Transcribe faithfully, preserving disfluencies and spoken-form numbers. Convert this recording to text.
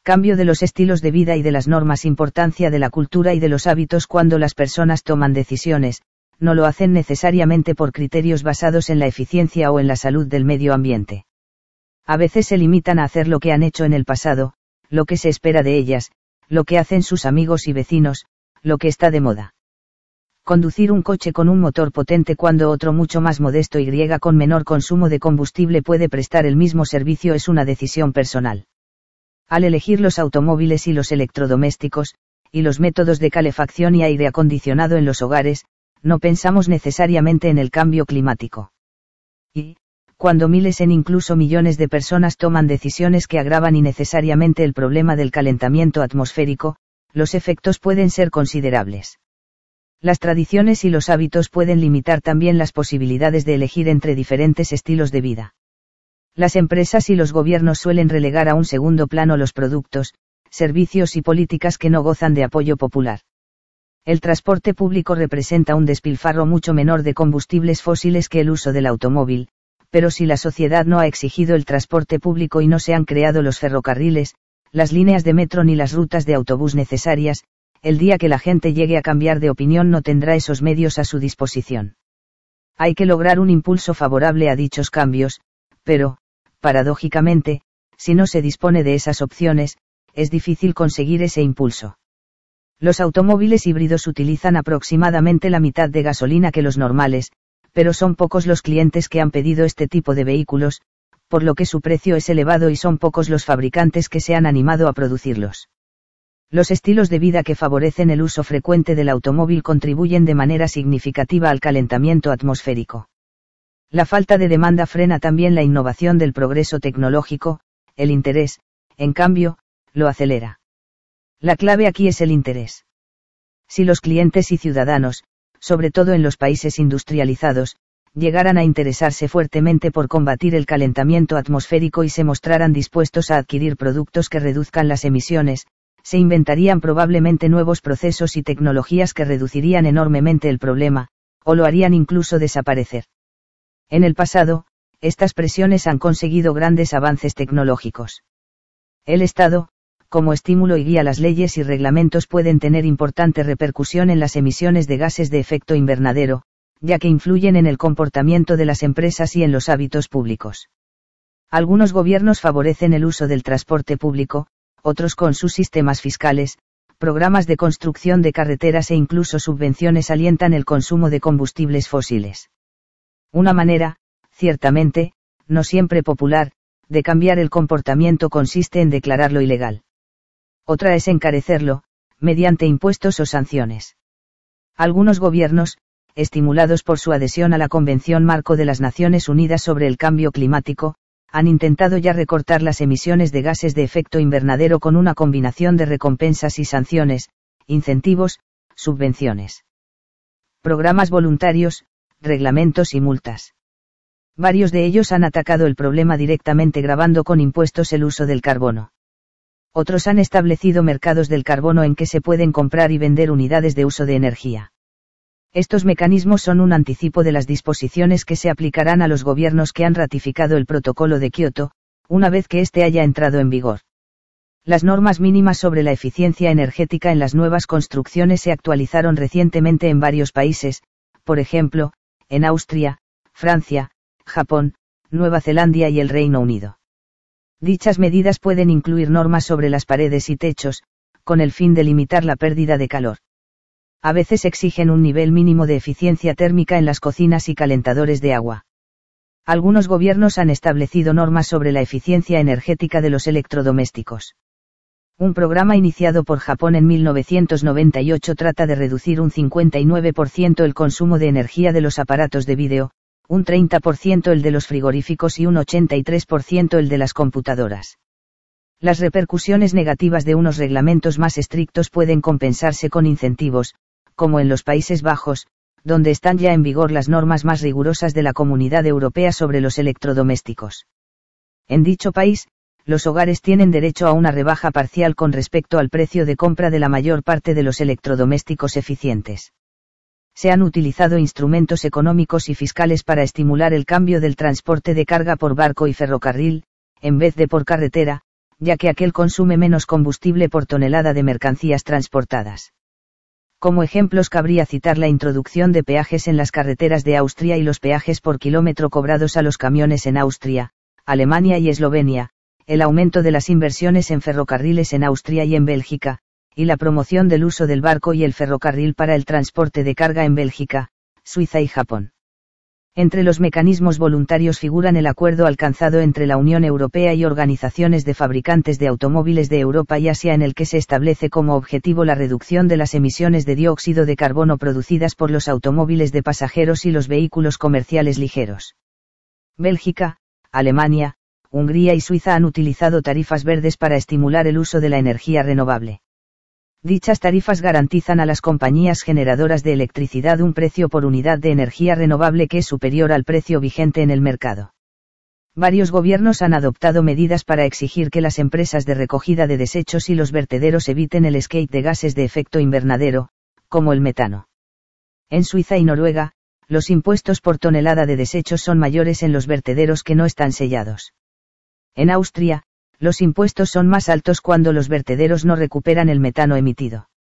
Cambio de los estilos de vida y de las normas. Importancia de la cultura y de los hábitos. Cuando las personas toman decisiones, no lo hacen necesariamente por criterios basados en la eficiencia o en la salud del medio ambiente. A veces se limitan a hacer lo que han hecho en el pasado, lo que se espera de ellas, lo que hacen sus amigos y vecinos, lo que está de moda. Conducir un coche con un motor potente cuando otro mucho más modesto y con menor consumo de combustible puede prestar el mismo servicio es una decisión personal. Al elegir los automóviles y los electrodomésticos, y los métodos de calefacción y aire acondicionado en los hogares, no pensamos necesariamente en el cambio climático. Y, cuando miles en incluso millones de personas toman decisiones que agravan innecesariamente el problema del calentamiento atmosférico, los efectos pueden ser considerables. Las tradiciones y los hábitos pueden limitar también las posibilidades de elegir entre diferentes estilos de vida. Las empresas y los gobiernos suelen relegar a un segundo plano los productos, servicios y políticas que no gozan de apoyo popular. El transporte público representa un despilfarro mucho menor de combustibles fósiles que el uso del automóvil, pero si la sociedad no ha exigido el transporte público y no se han creado los ferrocarriles, las líneas de metro ni las rutas de autobús necesarias, el día que la gente llegue a cambiar de opinión no tendrá esos medios a su disposición. Hay que lograr un impulso favorable a dichos cambios, pero, paradójicamente, si no se dispone de esas opciones, es difícil conseguir ese impulso. Los automóviles híbridos utilizan aproximadamente la mitad de gasolina que los normales, pero son pocos los clientes que han pedido este tipo de vehículos, por lo que su precio es elevado y son pocos los fabricantes que se han animado a producirlos. Los estilos de vida que favorecen el uso frecuente del automóvil contribuyen de manera significativa al calentamiento atmosférico. La falta de demanda frena también la innovación del progreso tecnológico, el interés, en cambio, lo acelera. La clave aquí es el interés. Si los clientes y ciudadanos, sobre todo en los países industrializados, llegaran a interesarse fuertemente por combatir el calentamiento atmosférico y se mostraran dispuestos a adquirir productos que reduzcan las emisiones, se inventarían probablemente nuevos procesos y tecnologías que reducirían enormemente el problema, o lo harían incluso desaparecer. En el pasado, estas presiones han conseguido grandes avances tecnológicos. El Estado, como estímulo y guía, las leyes y reglamentos pueden tener importante repercusión en las emisiones de gases de efecto invernadero, ya que influyen en el comportamiento de las empresas y en los hábitos públicos. Algunos gobiernos favorecen el uso del transporte público, otros con sus sistemas fiscales, programas de construcción de carreteras e incluso subvenciones alientan el consumo de combustibles fósiles. Una manera, ciertamente, no siempre popular, de cambiar el comportamiento consiste en declararlo ilegal. Otra es encarecerlo, mediante impuestos o sanciones. Algunos gobiernos, estimulados por su adhesión a la Convención Marco de las Naciones Unidas sobre el Cambio Climático, han intentado ya recortar las emisiones de gases de efecto invernadero con una combinación de recompensas y sanciones, incentivos, subvenciones, programas voluntarios, reglamentos y multas. Varios de ellos han atacado el problema directamente gravando con impuestos el uso del carbono. Otros han establecido mercados del carbono en que se pueden comprar y vender unidades de uso de energía. Estos mecanismos son un anticipo de las disposiciones que se aplicarán a los gobiernos que han ratificado el Protocolo de Kioto, una vez que éste haya entrado en vigor. Las normas mínimas sobre la eficiencia energética en las nuevas construcciones se actualizaron recientemente en varios países, por ejemplo, en Austria, Francia, Japón, Nueva Zelanda y el Reino Unido. Dichas medidas pueden incluir normas sobre las paredes y techos, con el fin de limitar la pérdida de calor. A veces exigen un nivel mínimo de eficiencia térmica en las cocinas y calentadores de agua. Algunos gobiernos han establecido normas sobre la eficiencia energética de los electrodomésticos. Un programa iniciado por Japón en mil novecientos noventa y ocho trata de reducir un cincuenta y nueve por ciento el consumo de energía de los aparatos de vídeo, un treinta por ciento el de los frigoríficos y un ochenta y tres por ciento el de las computadoras. Las repercusiones negativas de unos reglamentos más estrictos pueden compensarse con incentivos, como en los Países Bajos, donde están ya en vigor las normas más rigurosas de la Comunidad Europea sobre los electrodomésticos. En dicho país, los hogares tienen derecho a una rebaja parcial con respecto al precio de compra de la mayor parte de los electrodomésticos eficientes. Se han utilizado instrumentos económicos y fiscales para estimular el cambio del transporte de carga por barco y ferrocarril, en vez de por carretera, ya que aquel consume menos combustible por tonelada de mercancías transportadas. Como ejemplos cabría citar la introducción de peajes en las carreteras de Austria y los peajes por kilómetro cobrados a los camiones en Austria, Alemania y Eslovenia, el aumento de las inversiones en ferrocarriles en Austria y en Bélgica, y la promoción del uso del barco y el ferrocarril para el transporte de carga en Bélgica, Suiza y Japón. Entre los mecanismos voluntarios figuran el acuerdo alcanzado entre la Unión Europea y organizaciones de fabricantes de automóviles de Europa y Asia en el que se establece como objetivo la reducción de las emisiones de dióxido de carbono producidas por los automóviles de pasajeros y los vehículos comerciales ligeros. Bélgica, Alemania, Hungría y Suiza han utilizado tarifas verdes para estimular el uso de la energía renovable. Dichas tarifas garantizan a las compañías generadoras de electricidad un precio por unidad de energía renovable que es superior al precio vigente en el mercado. Varios gobiernos han adoptado medidas para exigir que las empresas de recogida de desechos y los vertederos eviten el escape de gases de efecto invernadero, como el metano. En Suiza y Noruega, los impuestos por tonelada de desechos son mayores en los vertederos que no están sellados. En Austria, los impuestos son más altos cuando los vertederos no recuperan el metano emitido.